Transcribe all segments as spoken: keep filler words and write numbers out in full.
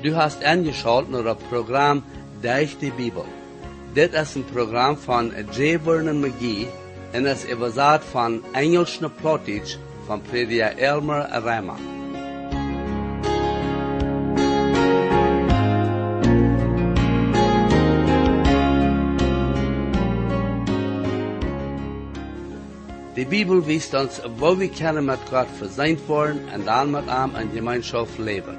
Du hast eingeschaltet naar het programma Durch die Bibel. Dit is een programma van J. Vernon McGee en is überzet van Engels naar Plattdeutsch van prediker Elmer Rema. De Bibel wijst ons, wo we kunnen met God verzeind worden en dan met hem in gemeenschap leven.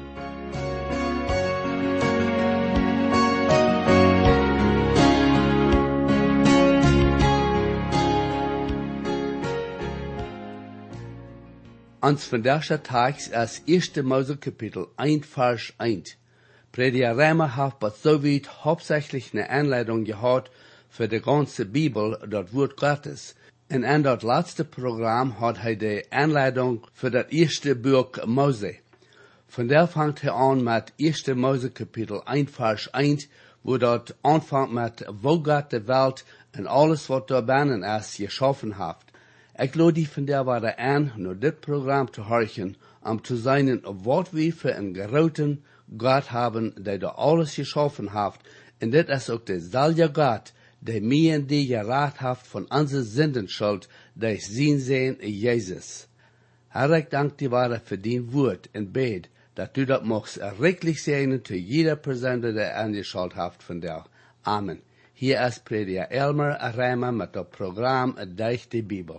Ons vandaagse tekst is eerste Mose Kapitel één vers één. Prediker Rema hat bei soweit hauptsächlich eine Anleitung gehabt für die ganze Bibel, das Wort Gottes. En in dat laatste programma had hij de aanleiding voor dat eerste boek Mose. Vandaar vangt hij aan met eerste Mose kapitel één vers één, wo dat aanvangt met wo God de wereld en alles wat daar binnen is geschaffen heeft. Ik lade die vandaar weer aan naar dit programma te horen, om te zien wat we voor een grote God hebben, die daar alles geschaffen heeft. En dit is ook dezelfde God, die mij en die geraad heeft van onze zindenschuld, die zien zijn in Jezus. Herr, ik dank die ware voor die woord en bid, dat u dat mocht rijkelijk zijn te jeder persoon die aangeschald heeft vandaag. Amen. Hier is prediker Elmer Rema met het programma Durch die Bibel.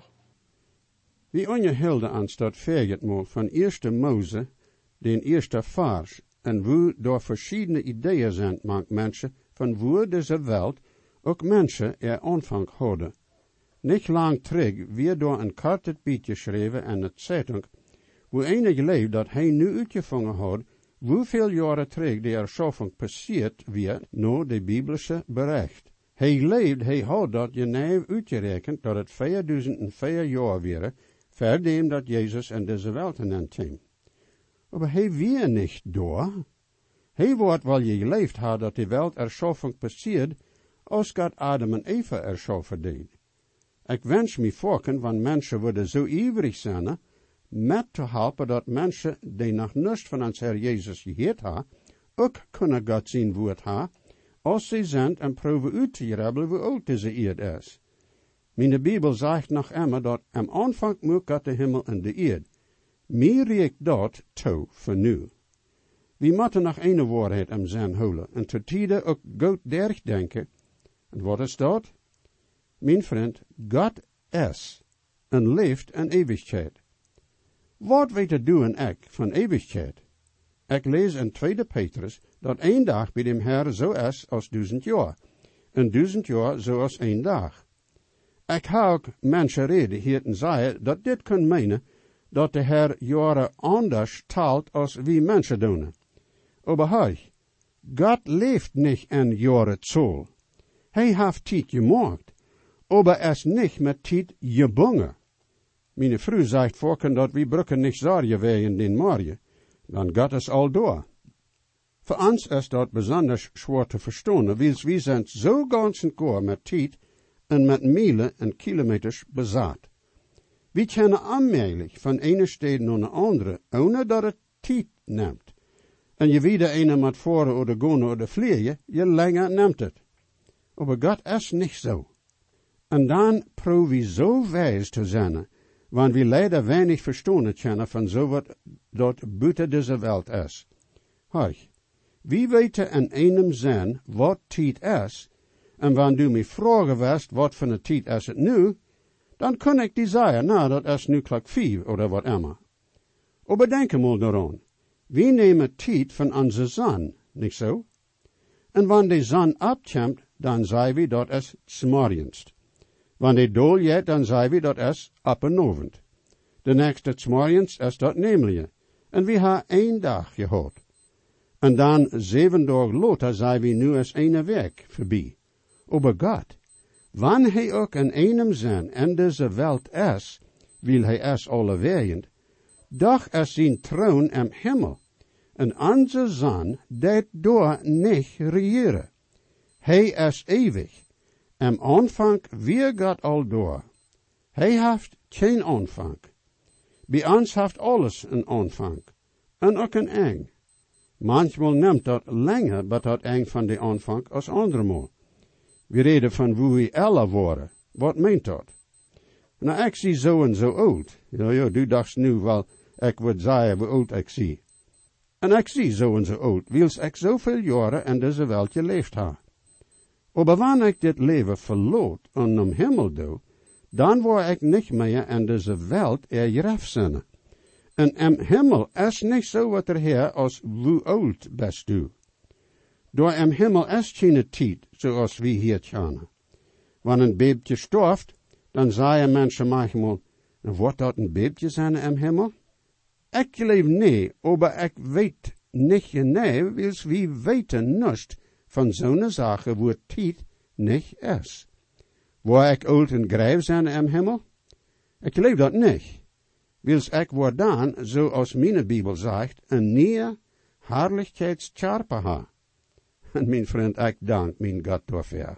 We onderhielden ons dat veertigmaal van eerste Mose, den eerste vers, en wo door verschillende ideeën zijn, mank mensen, van wo deze wereld ook mensen er aanvang hadden. Niet lang terug weer door een kort beetje geschreven in de Zeitung, wo enig leeft dat hij nu uitgevangen had, hoeveel jaren terug de erschaffing passiert weer naar de biblische bericht. Hij leeft, hij had dat genauw uitgerekend dat het vierduizend vier jaar weer, verdem dat Jezus in deze wereld kwam. Maar hij weer niet door. Hij wordt wel geleefd had dat de wereld erschaffing passiert, als God Adam en Eva erschaffen deed. Ik wens me voorken, want mensen worden zo ivrig zijn, met te helpen dat mensen die nog niets van ons Heer Jezus gehoord hebben, ook kunnen God zien woord hebben, als ze zijn en proeven uit te grabbelen hoe oud deze eerd is. Mijn Bibel zegt nog immer dat am aanvang moet God de hemel en de eerd. Meer riekt dat toe voor nu. We moeten nog een waarheid om zijn houden, en tot tijden ook goed derg denken. En wat is dat? Mijn vriend, God is en leeft in eeuwigheid. Wat weet du en ik van eeuwigheid? Ik lees in tweede Petrus dat één dag bij dem Heer zo is als duizend jaar, en duizend jaar zoals één dag. Ik heb ook mensen reden hier en zeggen dat dit kan menen dat de Heer jaren anders telt als wie mensen doen. Maar hey, God leeft niet in jaren zool. Hij heeft tijd gemaakt, aber er is niet met tijd gebonden. Mijn vrouw zegt voorken dat we brukken niet zorgen wegen den morgen, dan God is al door. Voor ons is dat besonders schwer te verstaan, want we zijn zo ganzen koor met tijd en met mijlen en kilometers bezat. We kunnen aanmerkelijk van ene stad naar de andere, ohne dat het tijd neemt. En je wieder ene met voren of gaan of vliegen, je langer neemt het. Maar God is niet zo. En dan proeven we zo wijs te zijn, want we leider weinig verstaan kennen van zo wat dat buiten deze wereld is. Hoi, wie weten in einem zijn wat tijd is, en wanneer du me vragen wist wat voor een tijd is het nu, dan kan ik die zeggen, nou dat is nu klok vier of wat immer. Maar denk mal daaraan, we nemen tijd van onze zon, niet zo? En wanneer de zon opkomt, dan zeggen we dat is 's morgens. Wanneer de dol jet, dan zeggen we dat is op en avond. De nächste 's morgens is dat namelijk. En we hebben één dag gehad. En dan zeven dagen later zeggen we nu is een week voorbij. Maar God, wanneer hij ook in einem zijn in deze wereld is, wil hij is allerweerend, doch is zijn troon im Himmel. En onze zon deed door niet regieren. Hij is eeuwig. Am aanvang weer God al door. Hij heeft geen aanvang. Bij ons heeft alles een aanvang. En ook een eind. Manchmal neemt dat langer, but dat eng van de aanvang als andermaal. We reden van hoe we ella worden. Wat meent dat? Nou, ik zie zo en zo oud. Ja, ja, du dacht nu wel, ik word zeggen hoe oud ik zie. En ik zie zo en zo oud, wils ik zoveel jaren en deze welt geleefd ha. Maar wanneer ik dit leven verloot en om hemel doe, dan word ik niet meer in deze welt er grafzinnen. En im hemel is niet zo wat er her als hoe oud best du. Door im hemel is geen tijd, zoals we hier tjanen. Wanneer een babytje storft, dan zeggen mensen manchmal, wordt dat een babytje zijn im hemel? Ik geloof nee, maar ik weet niet nee, wils wie weten nust van zo'n zaken wo tijd niet is. Waar ik oud en grijf zijn im hemel? Ik geloof dat niet. Wils ik word dan, zoals mijn Bibel zegt, een nieuwe herlijkheidscharpe ha. En mijn vriend, ik dank mijn God daarvoor.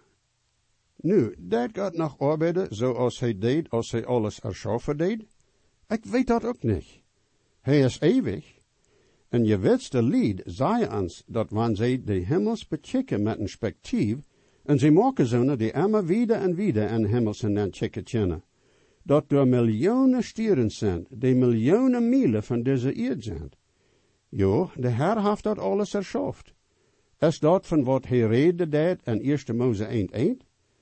Nu, deed God nog arbeiden zoals hij deed als hij alles erschaffen deed? Ik weet dat ook niet. Hij is eeuwig. En je wetste lied zei ons dat wanneer zij de hemels bekijken met een perspectief, en zij maken zonen die immer wieder en wieder in hemels en dan checken kennen, dat door miljoenen stieren zijn, die miljoenen mijlen van deze eerd zijn. Jo, de Heer heeft dat alles erschaft. Is dat van wat hij reden deed in eerste Mose één één?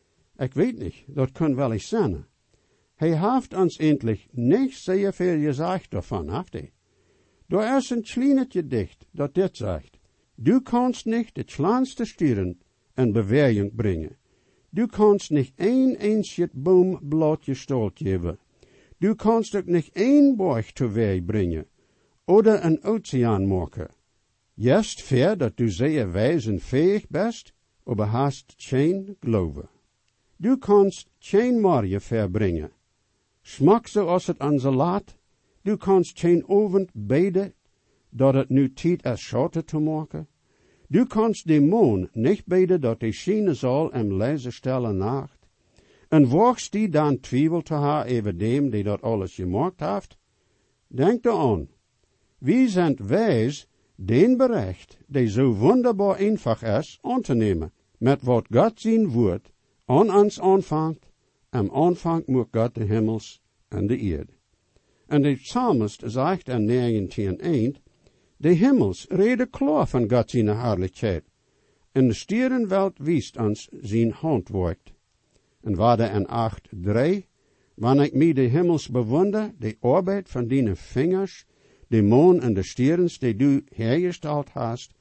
Ik weet niet, dat kan wel eens zijn. Hij heeft ons eindelijk niet zeer veel gezegd daarvan, heeft hij. Daar is een kleine dicht dat dit zegt. Du kannst niet de kleinste stieren in beweging brengen. Du kannst niet één einzig boombladje stolt geven. Du kannst ook niet één boog teweeg brengen. Oder een oceaan maken. Juist ver dat du zeer wijs en fähig best, aber hast geen geloven. Du kannst geen marje verbrengen. Smak zoals het aan ze laat. Du kannst geen oven beden, dat het nu tijd is schotten te maken. Du kannst de maan niet beden, dat hij schijnen zal en lezen stelle nacht. En wagst die dan twijfel te haar over dem, die dat alles gemaakt heeft? Denk eraan. Wie zijn wijs, den berecht, die zo wonderbaar eenvoudig is, aan te nemen, met wat God zijn woord aan ons aanvangt. Am aanvang moet God de hemels en de eerd. En de psalmist zegt in negentien één, de hemels reden klaar van God zijn herrlijkheid, en de sterrenwelt wiest ons zijn handwerk. En waar de in acht drie, wanneer ik mij de hemels bewonder, de arbeid van die vingers, de maan en de sterren die du hergesteld hast,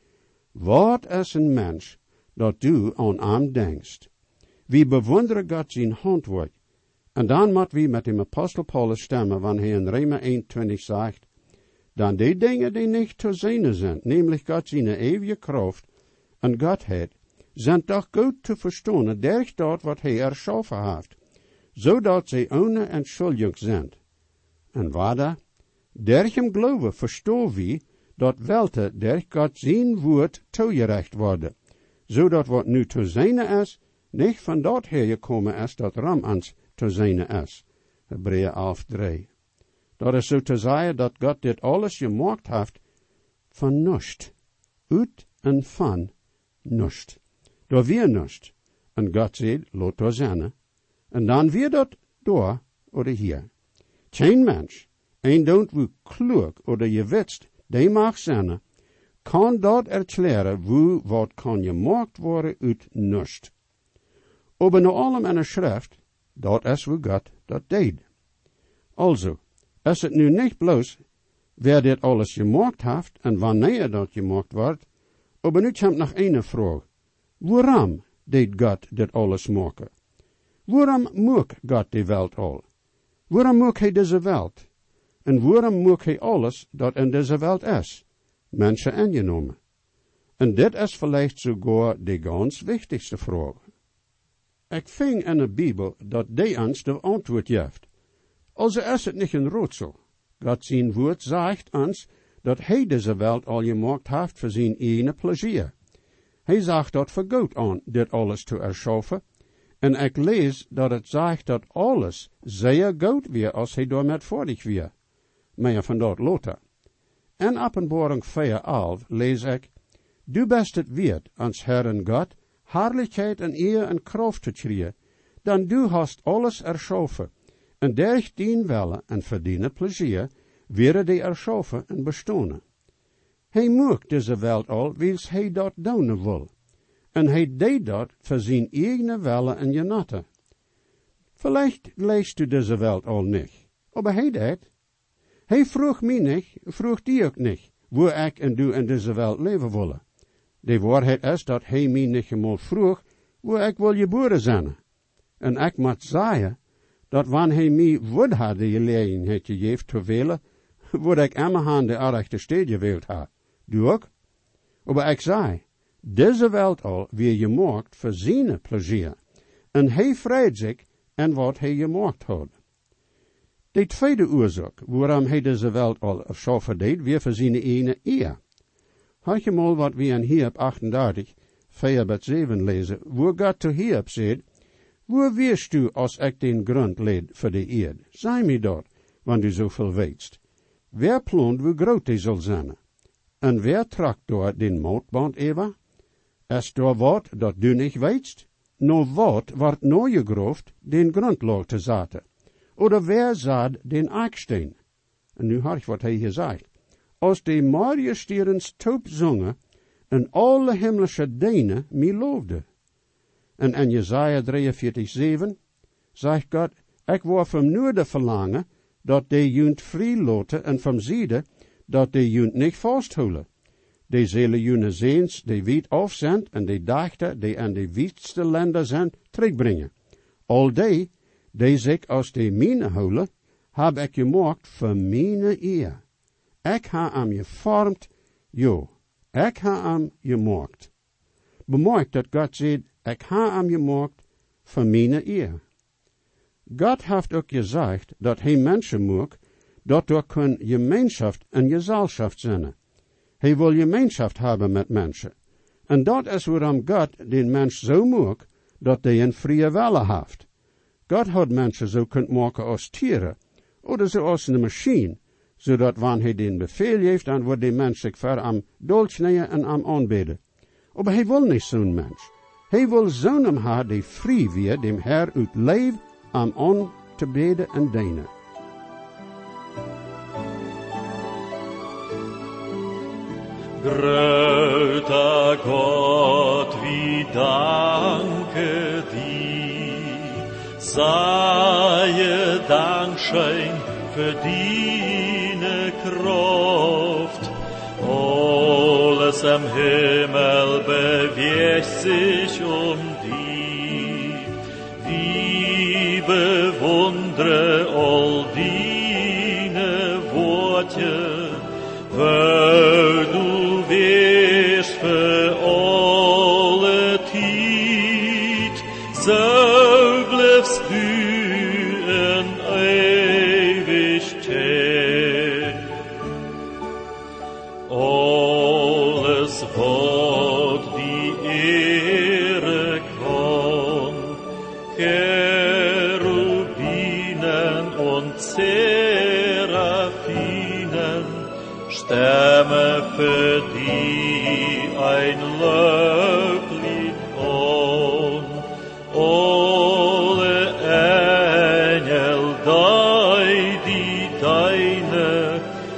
wat is een mens, dat du aan hem denkst. Wie bewonderen God zijn handwerk. En dan moet we met de apostel Paulus stemmen, wanneer hij in Römer één twintig zegt, dan die dingen die niet te zijn zijn, namelijk God zijn eeuwige kracht en Godheid, zijn toch goed te verstaan, durch dat wat hij erschaffen heeft, zodat zij ohne entschuldiging zijn. En waarda? Durch hem geloven verstaan we, dat welte durch God zijn woord toegerecht worden, zodat wat nu te zijn is, niet van dat hergekomen is, dat ram ons te zijn is. Hebreeën elf drie. Dat is zo te zeggen dat God dit alles gemaakt heeft van nust. Uit en van nust. Door weer nust. En God zegt, laat dat zijn. En dan weer dat door oder hier. Geen mens, en don't wo klug oder je wetst, die mag zijn, kan dat erklären wo wat kan gemaakt worden uit nust. Aber naar allem in de schrift, dat is hoe God dat deed. Also, is het nu niet bloos, wer dit alles gemaakt heeft en wanneer dat gemaakt wordt, aber nu komt nog een vraag. Waarom deed God dit alles maken? Waarom maakt God die welt al? Waarom maakt hij deze welt? En waarom maakt hij alles dat in deze welt is? Mensen ingenomen. En dit is vielleicht sogar de ganz wichtigste vraag. Ik vind in de Bibel dat die ons de antwoord geeft. Also is het niet een raadsel. God zijn woord zegt ons dat hij deze welt al gemaakt heeft voor zijn eigen plezier. Hij zegt dat voor goed aan dit alles te erschaffen. En ik lees dat het zegt dat alles zeer goed weer als hij daarmee voordig weer. Maar van dat later. In Openbaring vier elf lees ik, Du best het wert, ans Herren God, Herrlichkeit en eer en kracht te kriegen, dan du hast alles erschaffen, en durch dien welle en verdienen plezier, wäre die erschaffen en bestonen. Hij mocht deze welt al, wils hij dat doen wil, en hij deed dat voor zijn eigen welle en genatte. Vielleicht leest u deze welt al niet, maar hij deed. Hij vroeg mij niet, vroeg die ook niet, wo ik en du in deze welt leven willen. De waarheid is dat hij mij niet eenmaal vroeg, wo ik wil geboren zijn. En ik moet zeggen, dat wanneer hij mij woord had de gelegenheid gegeven te willen, woord ik immerhand de rechte stad gewild had. Du ook? Maar ik zei, deze welt al weer gemaakt voor zijn plezier. En hij vrede zich en wat hij gemaakt had. De tweede oorzaak, waarom hij deze welt al erschaffen deed, weer voor zijn ene eer. Had je mal wat we in Hiob achtendertig, vier tot zeven lezen, waar God te Hiob zegt, waar weerst du als ik den grond leed voor de eerd? Zei mij dat, want du zoveel weetst. Wer plant hoe groot hij zal zijn? En wer trakt door den mootband even? Is door wat dat du niet weetst? No wat wordt nooie groft den grondlaag te zaten? Oder wer zaad den eiksteen? En nu hoor ik wat hij hier zegt. Als de Mariëstierens toop zongen, en alle hemelse denen mij loofden. En in Jesaja drieënveertig, zeven, zegt God, ik wou van noorden verlangen, dat de junt vrij loten, en van zijde, dat de junt niet vasthouden. De zullen june zeens, die wiet afzendt, en de dachten, die aan de wietste landen zijn, terugbrengen. Al die, die zich als de mine houden, heb ik gemaakt voor mijn eer. Ik ha am gevormd, jo, ik ha am gemaakt. Bemerkt dat God zegt, ik ha am gemaakt voor mijn eer. God heeft ook gezegd dat hij mensen maakt, dat er kun gemeenschap en gezelschap zijn. Hij wil gemeenschap hebben met mensen. En dat is waarom God den mens zo maakt, dat hij een vrije wille heeft. God had mensen zo kunt maken als tieren, of zoals een machine, zodat wanneer hij den bevel heeft, dan wordt de mens zich ver am dolsnijden en am aanbeden. Maar hij wil niet zo'n mens. Hij wil zo'n hem hebben die vrij weer dem Herr uit leef am aan te beden en dienen. Groter Gott, wie danke dir, sei Dankschein für deine Kraft. Alles am Himmel bewegt sich um dich, wie bewundere all deine Worte, weil du wirst für alle Zeit, so bleibst du in Ewigkeit. Alles, was die Ehre kann, Cherubinen und Seraphinen, Stämme für die ein Loblied an. Alle Engel, die, die deine,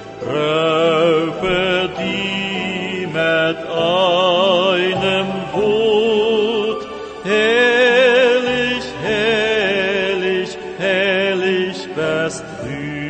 rufen die mit einem Wort. Herrlich, herrlich, herrlich bist du.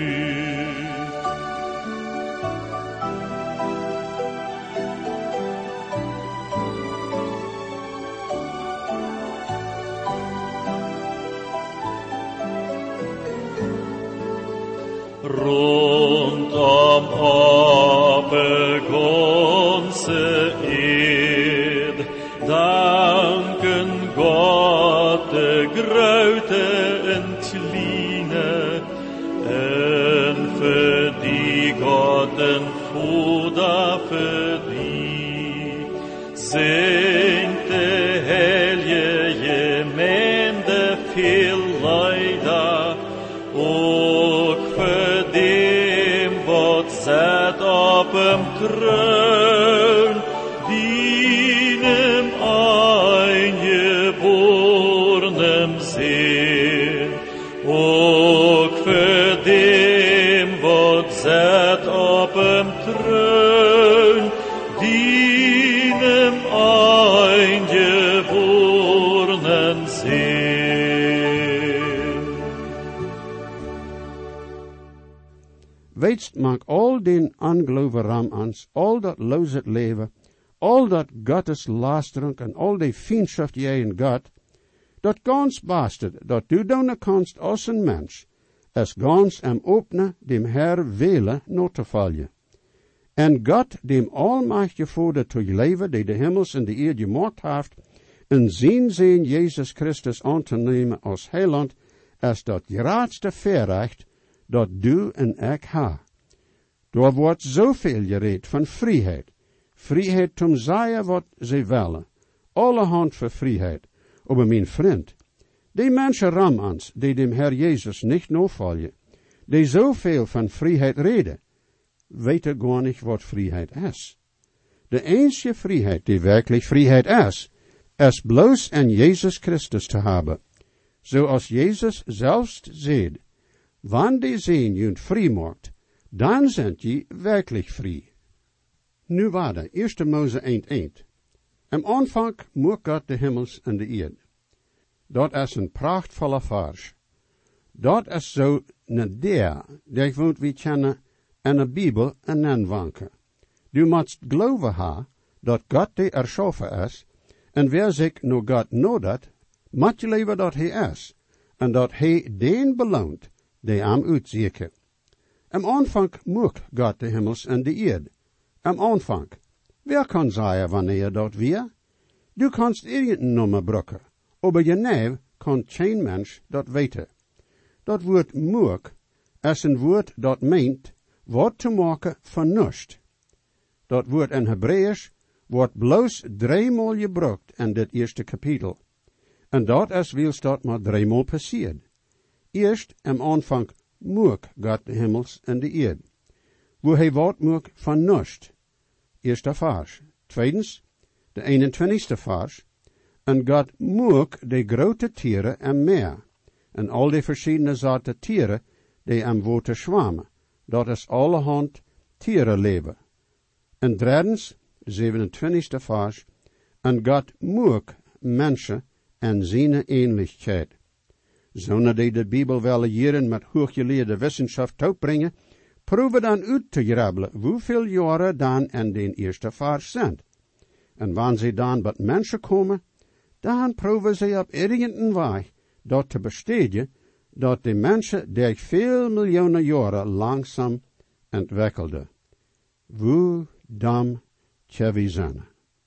Rund am Ape ganze Erd, danken Gott de grote en kleine, en für die Gott en Fuda für die, singt de helje Gemeinde viel Leider, ook für dem, wat zet op hem troon, die Jetzt mag al den angeloven ram ans, al dat loset leven, al dat Gottes lastering en al die vriendschaft jij in God, dat gans bastet, dat du doen kannst als een mens, es gans am opne dem Herr wele not te vallen. En God, dem almachtige Vader te leven, die de hemels en de eerd gemaakt heeft, en zijn zin Jezus Christus aan te nemen als heiland, als dat grootste verrecht, dat du en ik ha. Daar wordt zoveel gereed van vrijheid. Vrijheid om zeggen wat ze willen. Alle hand voor vrijheid. Maar mijn vriend, die mensen ram ons, die dem Herr Jezus niet navolgen, die zoveel van vrijheid reden, weten gar niet wat vrijheid is. De enige vrijheid die werkelijk vrijheid is, is bloos en Jezus Christus te hebben. Zoals Jezus zelfs zegt, wanneer die zin junt vrij maakt, dan zijn je werkelijk vrij. Nu waarde, eerste Mose één één. Am aanvang moest God de hemels en de eerd. Dat is een prachtvolle vers. Dat is zo een der, die woont wie kennen in de Bijbel en aanwanken. Du moet geloven ha, dat God die erschaffen is, en wer zich no God nodat, moet je leven dat hij is, en dat hij den beloont, die hem uitzieken. Am aanvang mocht God de hemels en de eerd. Am aanvang. Wer kan zeggen wanneer dat weer? Du kannst irgendein nummer brukken, aber genau kan geen mens dat weten. Dat woord moek is een woord dat meent wat te maken van nust. Dat woord in Hebreeuws wordt bloos driemaal gebruikt in dit eerste kapitel. En dat is wils dat maar driemaal passiert. Eerst am aanvang moek God de hemels en de eerd. Wo hij wat moek van nust. Eerste vers. Tweedens, de eenentwintigste vers. En God moek de grote tieren en meer. En al die verschillende soorten tieren die am water zwammen. Dat is allerhand tierenleven. En derdens, zevenentwintigste vers. En God moek mensen en zijn ähnlichkeit. Zonder die de Bijbel wel jaren met hooggeleerde wetenschap uitbrengen, proeven dan uit te grabbelen hoeveel jaren dan in den eerste vers zijn. En wanneer ze dan bij mensen komen, dan proeven ze op irgendein weg dat te besteden, dat de mensen der veel miljoenen jaren langzaam ontwikkelden. Hoe dam tjevi zijn.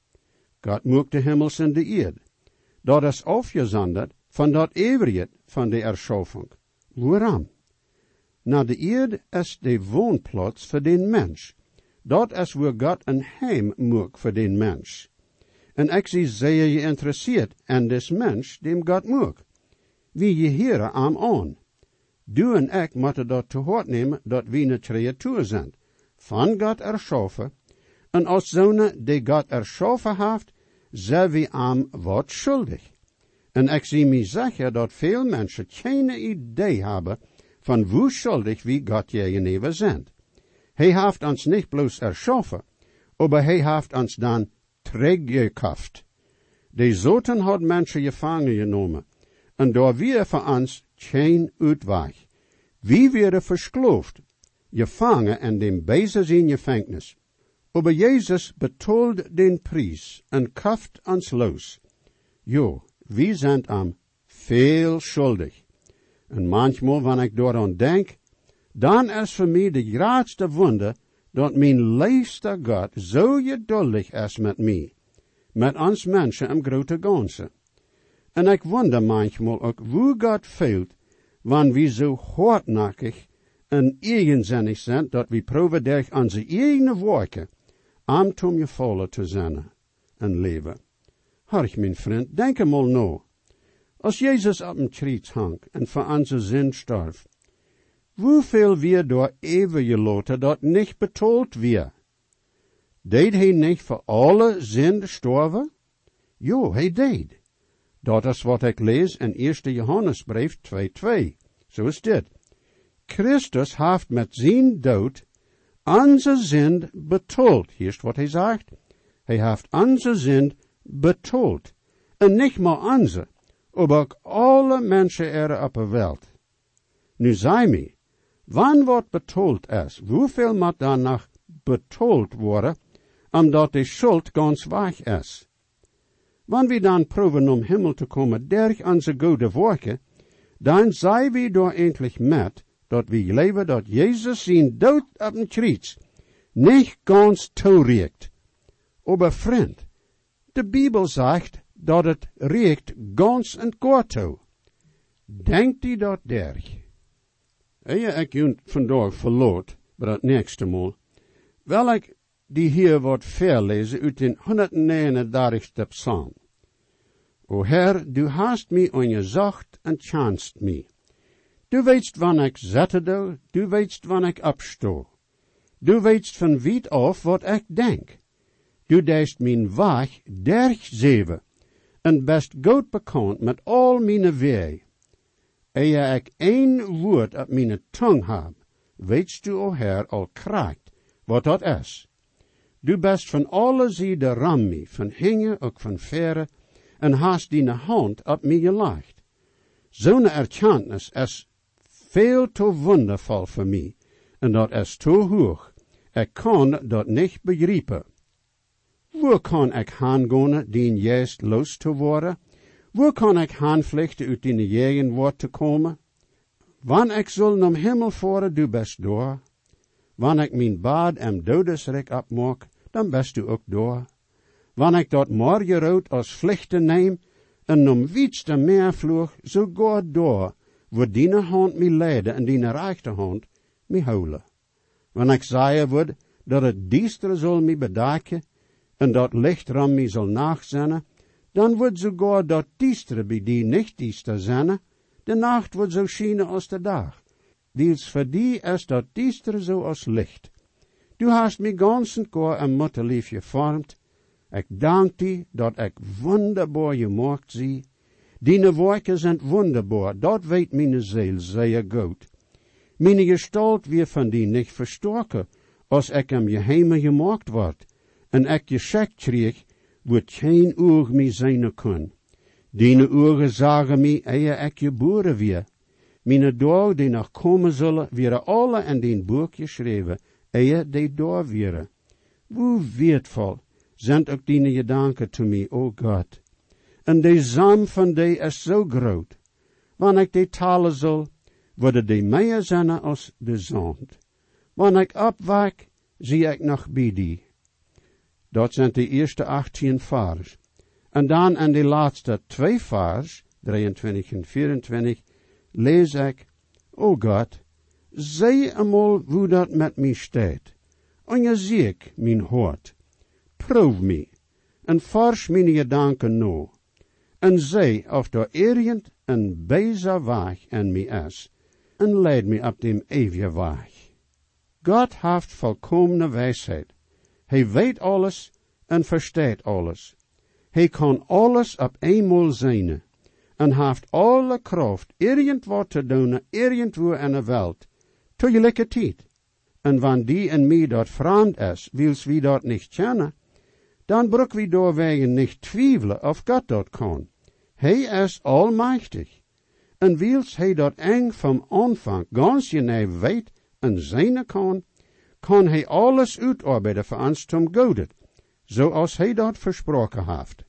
God moekt de hemels en de eerd. Dat is afgezonderd van dat eeuwigheid van de erschaffing. Waarom? Na de eerd is de woonplaats voor den mens. Dat is waar God een heim moekt voor den mens. En ik zie zeer geïnteresseerd in des mens, dem God moekt. Wie je hier aan aan. Du en ik moeten dat te hoort nemen dat we een creatuur zijn. Van God erschaffen. En als zonen die God erschaffen heeft, zijn we aan wat schuldig. En ik zie me zeggen dat veel mensen geen idee hebben van hoe schuldig wie God jegens zijn. Hij heeft ons niet bloos erschaffen, maar hij heeft ons dan teruggekauft. De zoten had mensen gevangen genomen, en daar weer voor ons geen uitweg. Wie werden verskloofd, gevangen en dem bezig in gevangenis. Aber Jezus betaalt den prijs en kauft ons los. Jo, we zijn am veel schuldig. En manchmal, wanneer ik daaraan denk, dan is voor mij de grootste wonder dat mijn liefste God zo geduldig is met mij, met ons mensen im grote ganse. En ik wonder manchmal ook hoe God fehlt, wanneer we zo hardnakkig en eigenzinnig zijn, dat we proeven durch onze eigen werken am tom gevallen te zijn en leven. Hark, mijn vriend, denk eenmaal na. Als Jezus op een kruis hang en voor onze zin starf, hoeveel weer door eeuwig gelaten dat niet betaald weer? Deed hij niet voor alle zin sterven? Jo, hij deed. Dat is wat ik lees in eerste Johannesbrief twee twee. Zo is dit. Christus heeft met zijn dood onze zin betaald. Hier is wat hij zegt. Hij heeft onze zin betaald. En niet maar onze, maar ook alle mensen er op de wereld. Nu zei mij, Wann wordt betoeld is, hoeveel moet danach betoeld worden, omdat de schuld ganz weg is? Wanneer we dan proeven om Himmel te komen durch onze goede werken, dan zijn we door eindelijk met, dat we leven dat Jezus zijn dood op een kruis niet ganz toereikt. Aber vriend, de Bibel zegt dat het reikt ganz en kort toe. Denkt u dat derg? Eer ik u vandaag verloot, bij het nächste Mal, wil ik die hier wat verlezen uit de honderdnegenendertigste psalm. O Herr, du hast mij ongezocht en chanst mij. Du weetst wanneer ik zette doe, du weetst wanneer ik opsto. Du weetst van wiet af wat ik denk. Du deist mijn weg dergzeven, en best goed bekend met al mijn wegen. Eer ik één woord op mijn tong heb, weetst du, o Herr, al kraakt wat dat is. Du best van alle zijden ram mij, van hinge ook van verre, en hast die hand op mij gelegd. Zo'n erkenntnis is veel te wondervol voor mij, en dat is te hoog. Ik kan dat niet begrijpen. Waar kan ik gaan die juist los te worden? Waar kan ik gaan vluchten uit die jegenwoord te komen? Wanneer ik zal naar Himmel voeren, du best door. Wanneer ik mijn bad en dodesrek opmaak, dan best du ook door. Wanneer ik dat morgenrood als vluchten neem, en om wietste meer vloog, zo ga door, waar die hand mij leiden en die rechterhand mij houden. Wanneer ik zeggen word, dat het diestere zal mij bedaken, en dat licht ram mij zal nachzennen, dan wordt sogar dat diestere bij die niet diester zennen, de nacht wordt zo schijnen als de dag. Wils voor die is dat diestere zo als licht. Du hast mij ganzen koor en mutterlief gevormd. Ik dank die dat ik wonderbaar gemaakt zie. Die werken zijn wonderbaar, dat weet mijn ziel zeer goed. Mijn gestalt weer van die niet verstoken, als ik hem geheime gemaakt word, en ik geschenkt kreeg, wordt geen oog mij zijn kon. Die ogen zagen mij, eer ik geboren weer. Mijn dagen die nog komen zullen, werden alle in die boek geschreven, eer die door wieren. Hoe wertvol zijn ook die gedanken te mij, o God. En de zam van die is zo groot. Wanneer ik die talen zal, worden die meer zijn als de zand. Wanneer ik opwak, zie ik nog bij die. Dat zijn de eerste achttien vers. En dan in de laatste twee vers, drieëntwintig en vierentwintig, lees ik, O God, zie eenmaal hoe dat met mij staat. En je ziek mijn hart. Proef mij, en forsch mijn gedanken no. En zie of er ergens een beter weg in mij is, en leid mij op dem eeuwige weg. God heeft volkomene wijsheid. Hij weet alles en verstaat alles. Hij kan alles op eenmaal zijn, en heeft alle kracht irgendwat te doen, irgendwo in de wereld, tegelijke tijd. En wanneer die in mij dat vreemd is, wils wie dat niet kennen, dan broek wie doorwegen niet twijfelen of God dat kan. Hij is almachtig. En wils hij dat eng van aanvang ganz genee weet en zijn kan, kan hij alles utarbeiden voor ons zum Godet, zoals hij dat versproken heeft.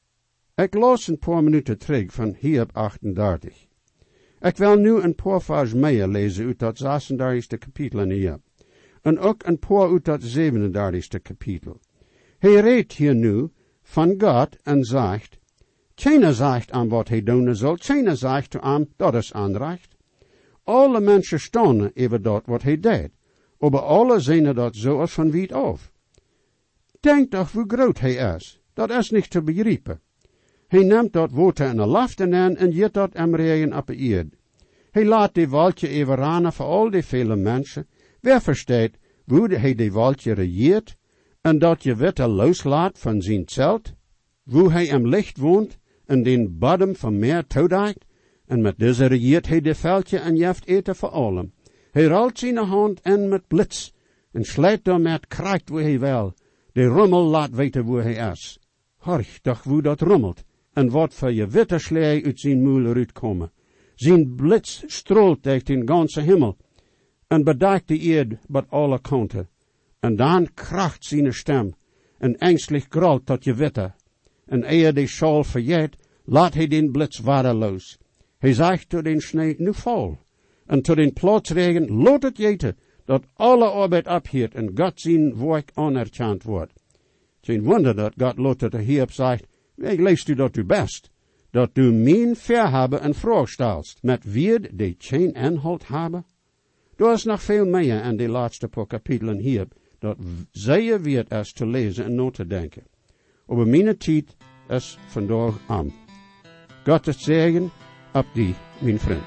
Ik las een paar minuten terug van Hiob achtendertig. Ik wil nu een paar vers meer lezen uit dat zesendertigste kapitel in Hiob. En ook een paar uit dat zevenendertigste kapitel. Hij redt hier nu van God en zegt, keiner zegt aan wat hij doen zal, keiner zegt aan dat is aanrecht. Alle mensen staan over dat wat hij deed, maar alle zijn dat zoals van wiet af. Denk toch hoe groot hij is, dat is niet te begrijpen. Hij neemt dat water in de laften aan en giet dat hem regen op de eerd. Hij laat die waldje even voor al die vele mensen. Wer versteht, hoe hij die waldje regeert, en dat je witte loslaat van zijn zelt, hoe hij am licht woont, en den bodem van meer toedijkt, en met deze regeert hij de veldje en jeft eten voor allen. Hij rolt zijn hand in met blitz, en slijt door met kracht waar hij wil. De rommel laat weten waar hij is. Horch toch hoe dat rommelt, en wat voor je witte slee uit zijn moel uitkomen. Zijn blitz strolt tegen den ganse himmel, en bedekt de eerd met alle kanten. En dan kracht zijn stem, en ängstlich gralt tot je witte. En eer de schal verjet, laat hij den blitz waardeloos. Hij zegt tot den Schnee, nu vol. En tot den plotsregen, lot het jeten, dat alle arbeid abhiert en God zijn werk anerkend wordt. Geen wonder dat God lot tot de Hiob zegt, ik lees u dat u best, dat u mijn verhaben en vraag stelst, met wie die geen inhoud hebben. Er is nog veel meer in die laatste paar kapitelen Hiob, dat zeer weert is te lezen en na te denken. Aber mijn tijd is vandaag aan. God het zegen op die, mijn vriend.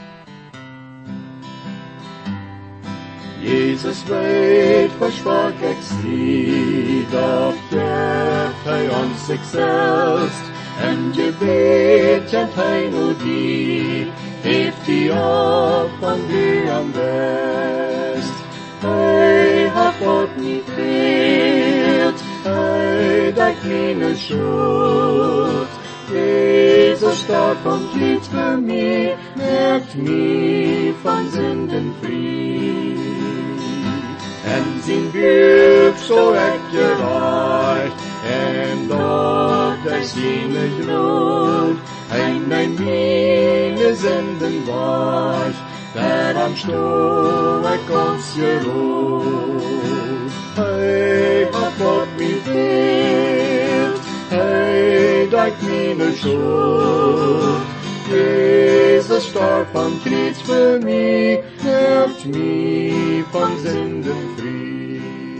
Jesus weet, versprach ik zie, dat geeft hij ons zichzelf. En je weet, kent hij nu die, heeft hij op van u aan best. Hij hat God niet veelt, hij dekt mijn schuld. Jezus starb van Glied für mij, maakt mij van zinden vrij. En zijn buik zo ik gereicht, en dat er zijn groot, en mijn meine zinden wasch, der am Stuhl ik ons geroot. Hij hat God mij veelt, hij dekt meine schuld. Jesus starb van Kreuz für mich, macht mich von Sünden frei.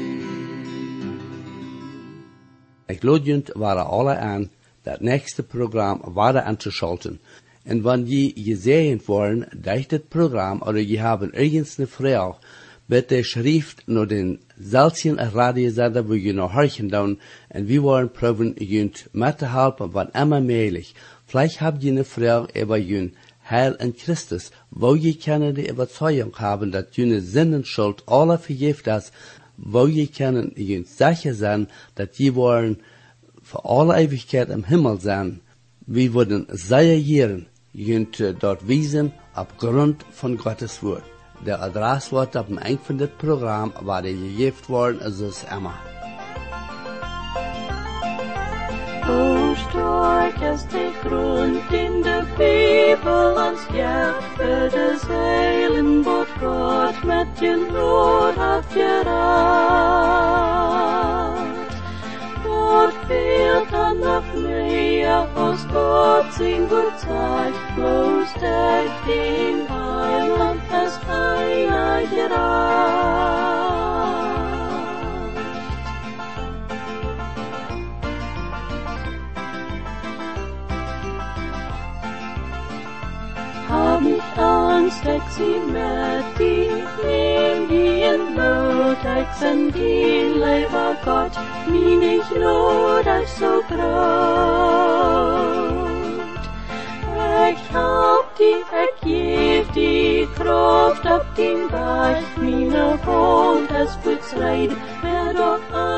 Ik lodjend waren alle aan dat nächste Programm weiter anzuschalten. Und wenn je gesehen worden, durch das Programm oder je haben irgendeine Frage, bitte schrift nur den seltenen Radiosender, wo je noch horchen dann, und wir wollen probieren, jünd mitzuhelfen, wann immer möglich. Vielleicht habt ihr eine Frage über jün Heil in Christus, wo ihr keine die Überzeugung haben, dass jüne Sinnenschuld alle vergift ist, wo ihr können jün sicher sein, dass ihr wollen für alle Ewigkeit im Himmel sein. Wir würden sehr gern jünd dort wiesen, aufgrund von Gottes Wort. Der Adresswort auf dem Ende von dem Programm war der gegeben worden, also ist immer. O stark ist der Grund in der Bibel uns gibt für das Heilen, was Gott mit dem Blut hat gerat. Gott fehlt dann noch mehr, aus Gott sein Wort zeigt, bloß durch den Heiland ist einer gerat. Hab nicht Angst, ich sie mit dir, nehm die in Not, ich sind die lieber Gott, wie nicht Not ist so groß. Ich hab die, ich geb die Kraft auf den Weg, meine Hand ist bezreit, wer doch